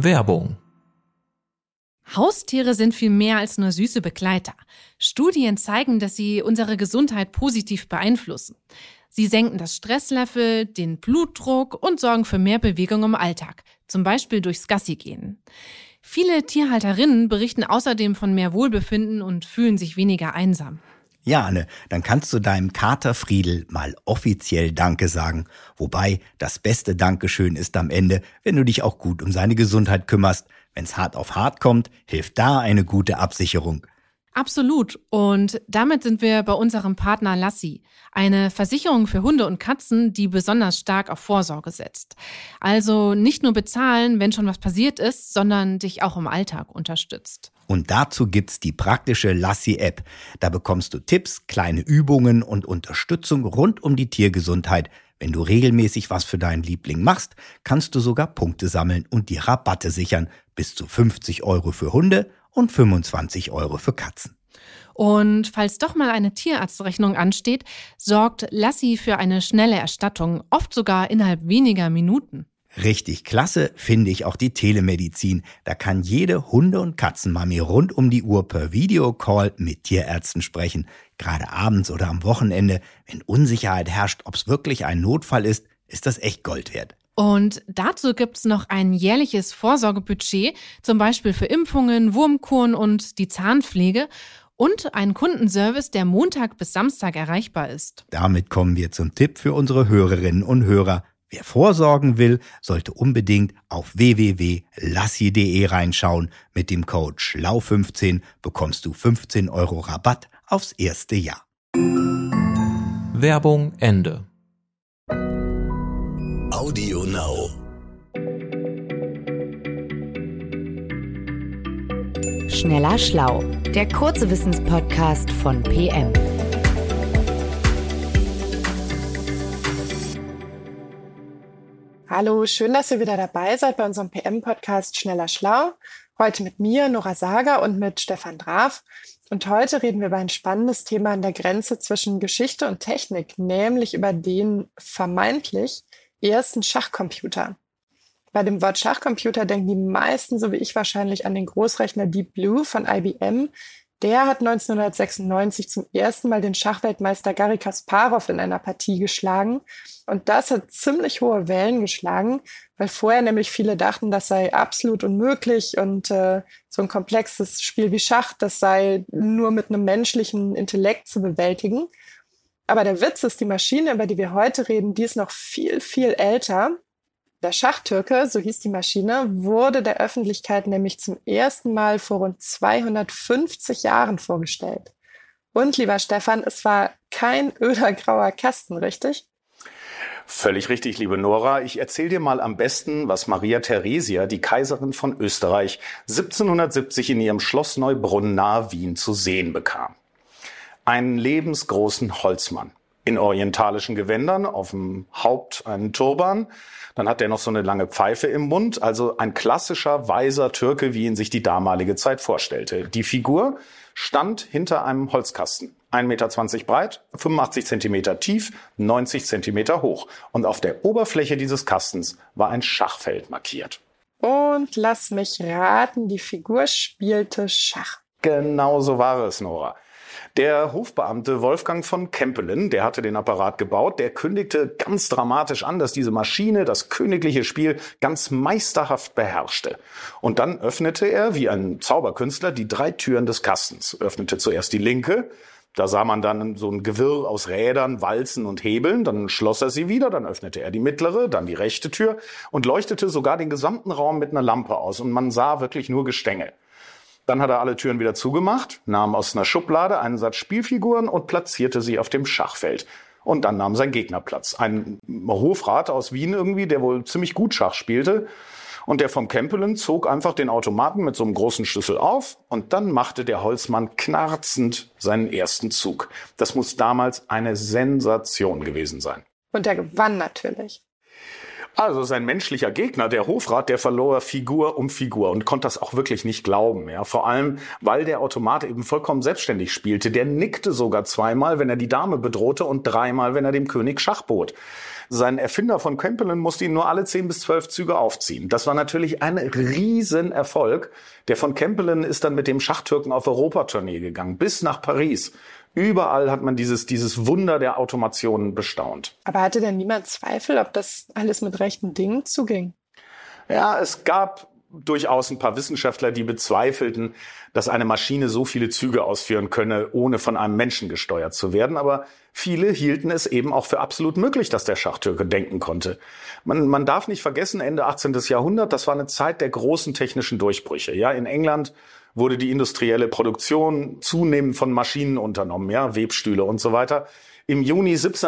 Werbung. Haustiere sind viel mehr als nur süße Begleiter. Studien zeigen, dass sie unsere Gesundheit positiv beeinflussen. Sie senken das Stresslevel, den Blutdruck und sorgen für mehr Bewegung im Alltag, zum Beispiel durchs Gassigehen. Viele Tierhalterinnen berichten außerdem von mehr Wohlbefinden und fühlen sich weniger einsam. Ja, Anne, dann kannst du deinem Kater Friedel mal offiziell Danke sagen. Wobei, das beste Dankeschön ist am Ende, wenn du dich auch gut um seine Gesundheit kümmerst. Wenn's hart auf hart kommt, hilft da eine gute Absicherung. Absolut. Und damit sind wir bei unserem Partner Lassi, eine Versicherung für Hunde und Katzen, die besonders stark auf Vorsorge setzt. Also nicht nur bezahlen, wenn schon was passiert ist, sondern dich auch im Alltag unterstützt. Und dazu gibt's die praktische Lassi-App. Da bekommst du Tipps, kleine Übungen und Unterstützung rund um die Tiergesundheit. Wenn du regelmäßig was für deinen Liebling machst, kannst du sogar Punkte sammeln und dir Rabatte sichern. Bis zu 50 € für Hunde und 25 € für Katzen. Und falls doch mal eine Tierarztrechnung ansteht, sorgt Lassi für eine schnelle Erstattung, oft sogar innerhalb weniger Minuten. Richtig klasse finde ich auch die Telemedizin. Da kann jede Hunde- und Katzenmami rund um die Uhr per Videocall mit Tierärzten sprechen. Gerade abends oder am Wochenende, wenn Unsicherheit herrscht, ob es wirklich ein Notfall ist das echt Gold wert. Und dazu gibt's noch ein jährliches Vorsorgebudget, zum Beispiel für Impfungen, Wurmkuren und die Zahnpflege und einen Kundenservice, der Montag bis Samstag erreichbar ist. Damit kommen wir zum Tipp für unsere Hörerinnen und Hörer. Wer vorsorgen will, sollte unbedingt auf www.lassi.de reinschauen. Mit dem Code SCHLAU15 bekommst du 15 € Rabatt aufs erste Jahr. Werbung Ende. Audio Now. Schneller Schlau, der kurze Wissenspodcast von PM. Hallo, schön, dass ihr wieder dabei seid bei unserem PM-Podcast Schneller Schlau. Heute mit mir, Nora Sager, und mit Stefan Draf. Und heute reden wir über ein spannendes Thema an der Grenze zwischen Geschichte und Technik, nämlich über den vermeintlich ersten Schachcomputer. Bei dem Wort Schachcomputer denken die meisten, so wie ich wahrscheinlich, an den Großrechner Deep Blue von IBM. Der hat 1996 zum ersten Mal den Schachweltmeister Garry Kasparow in einer Partie geschlagen. Und das hat ziemlich hohe Wellen geschlagen, weil vorher nämlich viele dachten, das sei absolut unmöglich und so ein komplexes Spiel wie Schach, das sei nur mit einem menschlichen Intellekt zu bewältigen. Aber der Witz ist, die Maschine, über die wir heute reden, die ist noch viel, viel älter. Der Schachtürke, so hieß die Maschine, wurde der Öffentlichkeit nämlich zum ersten Mal vor rund 250 Jahren vorgestellt. Und, lieber Stefan, es war kein öder grauer Kasten, richtig? Völlig richtig, liebe Nora. Ich erzähle dir mal am besten, was Maria Theresia, die Kaiserin von Österreich, 1770 in ihrem Schloss Neubrunn nahe Wien zu sehen bekam. Einen lebensgroßen Holzmann in orientalischen Gewändern, auf dem Haupt einen Turban. Dann hat er noch so eine lange Pfeife im Mund, also ein klassischer weiser Türke, wie ihn sich die damalige Zeit vorstellte. Die Figur stand hinter einem Holzkasten, 1,20 Meter breit, 85 Zentimeter tief, 90 Zentimeter hoch. Und auf der Oberfläche dieses Kastens war ein Schachfeld markiert. Und lass mich raten, die Figur spielte Schach. Genau so war es, Nora. Der Hofbeamte Wolfgang von Kempelen, der hatte den Apparat gebaut, der kündigte ganz dramatisch an, dass diese Maschine das königliche Spiel ganz meisterhaft beherrschte. Und dann öffnete er, wie ein Zauberkünstler, die 3 Türen des Kastens. Öffnete zuerst die linke, da sah man dann so ein Gewirr aus Rädern, Walzen und Hebeln, dann schloss er sie wieder, dann öffnete er die mittlere, dann die rechte Tür und leuchtete sogar den gesamten Raum mit einer Lampe aus und man sah wirklich nur Gestänge. Dann hat er alle Türen wieder zugemacht, nahm aus einer Schublade einen Satz Spielfiguren und platzierte sie auf dem Schachfeld. Und dann nahm sein Gegner Platz. Ein Hofrat aus Wien irgendwie, der wohl ziemlich gut Schach spielte. Und der vom Kempelen zog einfach den Automaten mit so einem großen Schlüssel auf. Und dann machte der Holzmann knarzend seinen ersten Zug. Das muss damals eine Sensation gewesen sein. Und er gewann natürlich. Also sein menschlicher Gegner, der Hofrat, der verlor Figur um Figur und konnte das auch wirklich nicht glauben. Ja, vor allem, weil der Automat eben vollkommen selbstständig spielte. Der nickte sogar 2-mal, wenn er die Dame bedrohte und 3-mal, wenn er dem König Schach bot. Sein Erfinder von Kempelen musste ihn nur alle 10 bis 12 Züge aufziehen. Das war natürlich ein Riesenerfolg. Der von Kempelen ist dann mit dem Schachtürken auf Europatournee gegangen, bis nach Paris. Überall hat man dieses Wunder der Automation bestaunt. Aber hatte denn niemand Zweifel, ob das alles mit rechten Dingen zuging? Ja, es gab durchaus ein paar Wissenschaftler, die bezweifelten, dass eine Maschine so viele Züge ausführen könne, ohne von einem Menschen gesteuert zu werden. Aber viele hielten es eben auch für absolut möglich, dass der Schachtürke denken konnte. Man darf nicht vergessen, Ende 18. Jahrhundert, das war eine Zeit der großen technischen Durchbrüche. Ja, in England wurde die industrielle Produktion zunehmend von Maschinen unternommen, ja, Webstühle und so weiter. Im Juni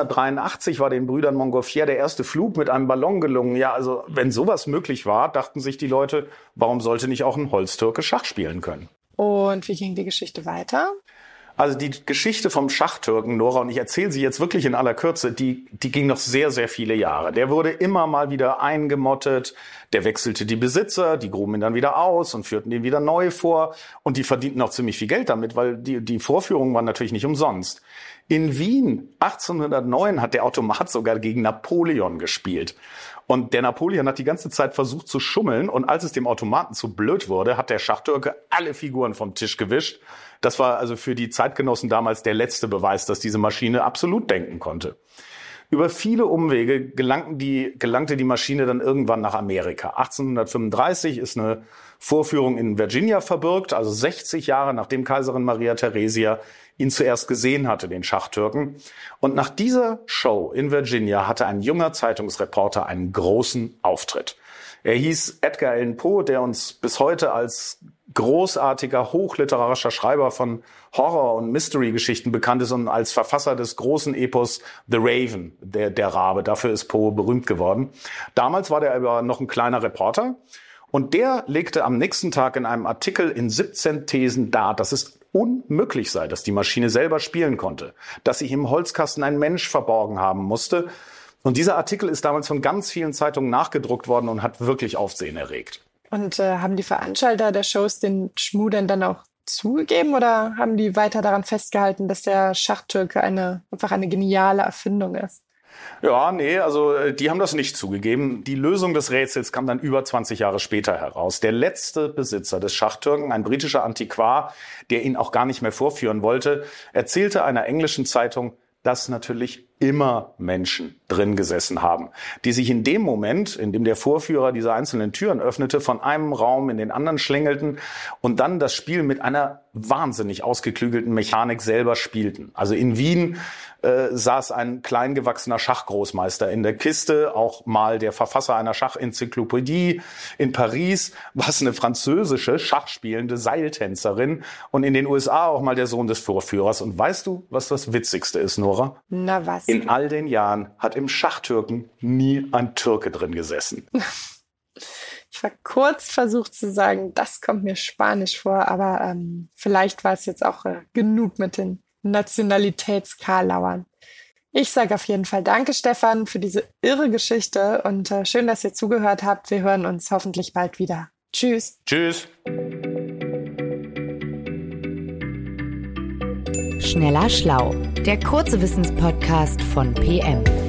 1783 war den Brüdern Montgolfier der erste Flug mit einem Ballon gelungen. Ja, also wenn sowas möglich war, dachten sich die Leute, warum sollte nicht auch ein Holztürke Schach spielen können? Und wie ging die Geschichte weiter? Also die Geschichte vom Schachtürken, Nora, und ich erzähle sie jetzt wirklich in aller Kürze, die ging noch sehr, sehr viele Jahre. Der wurde immer mal wieder eingemottet, der wechselte die Besitzer, die gruben ihn dann wieder aus und führten ihn wieder neu vor. Und die verdienten auch ziemlich viel Geld damit, weil die Vorführungen waren natürlich nicht umsonst. In Wien 1809 hat der Automat sogar gegen Napoleon gespielt. Und der Napoleon hat die ganze Zeit versucht zu schummeln. Und als es dem Automaten zu blöd wurde, hat der Schachtürke alle Figuren vom Tisch gewischt. Das war also für die Zeitgenossen damals der letzte Beweis, dass diese Maschine absolut denken konnte. Über viele Umwege gelangte die Maschine dann irgendwann nach Amerika. 1835 ist eine Vorführung in Virginia verbürgt, also 60 Jahre nachdem Kaiserin Maria Theresia ihn zuerst gesehen hatte, den Schachtürken. Und nach dieser Show in Virginia hatte ein junger Zeitungsreporter einen großen Auftritt. Er hieß Edgar Allan Poe, der uns bis heute als großartiger, hochliterarischer Schreiber von Horror- und Mystery-Geschichten bekannt ist und als Verfasser des großen Epos The Raven, der Rabe. Dafür ist Poe berühmt geworden. Damals war der aber noch ein kleiner Reporter und der legte am nächsten Tag in einem Artikel in 17 Thesen dar, dass es unmöglich sei, dass die Maschine selber spielen konnte, dass sich im Holzkasten ein Mensch verborgen haben musste. Und dieser Artikel ist damals von ganz vielen Zeitungen nachgedruckt worden und hat wirklich Aufsehen erregt. Und haben die Veranstalter der Shows den Schmuh denn dann auch zugegeben oder haben die weiter daran festgehalten, dass der Schachtürke einfach eine geniale Erfindung ist? Ja, nee, also die haben das nicht zugegeben. Die Lösung des Rätsels kam dann über 20 Jahre später heraus. Der letzte Besitzer des Schachtürken, ein britischer Antiquar, der ihn auch gar nicht mehr vorführen wollte, erzählte einer englischen Zeitung, dass natürlich immer Menschen drin gesessen haben, die sich in dem Moment, in dem der Vorführer diese einzelnen Türen öffnete, von einem Raum in den anderen schlängelten und dann das Spiel mit einer wahnsinnig ausgeklügelten Mechanik selber spielten. Also in Wien saß ein kleingewachsener Schachgroßmeister in der Kiste, auch mal der Verfasser einer Schachenzyklopädie. In Paris war es eine französische schachspielende Seiltänzerin und in den USA auch mal der Sohn des Vorführers. Und weißt du, was das Witzigste ist, Nora? Na was? In all den Jahren hat im Schachtürken nie ein Türke drin gesessen. Ich war kurz versucht zu sagen, das kommt mir spanisch vor, aber vielleicht war es jetzt auch genug mit den Nationalitätskarlauern. Ich sage auf jeden Fall danke, Stefan, für diese irre Geschichte und schön, dass ihr zugehört habt. Wir hören uns hoffentlich bald wieder. Tschüss. Tschüss. Schneller Schlau, der kurze Wissenspodcast von PM.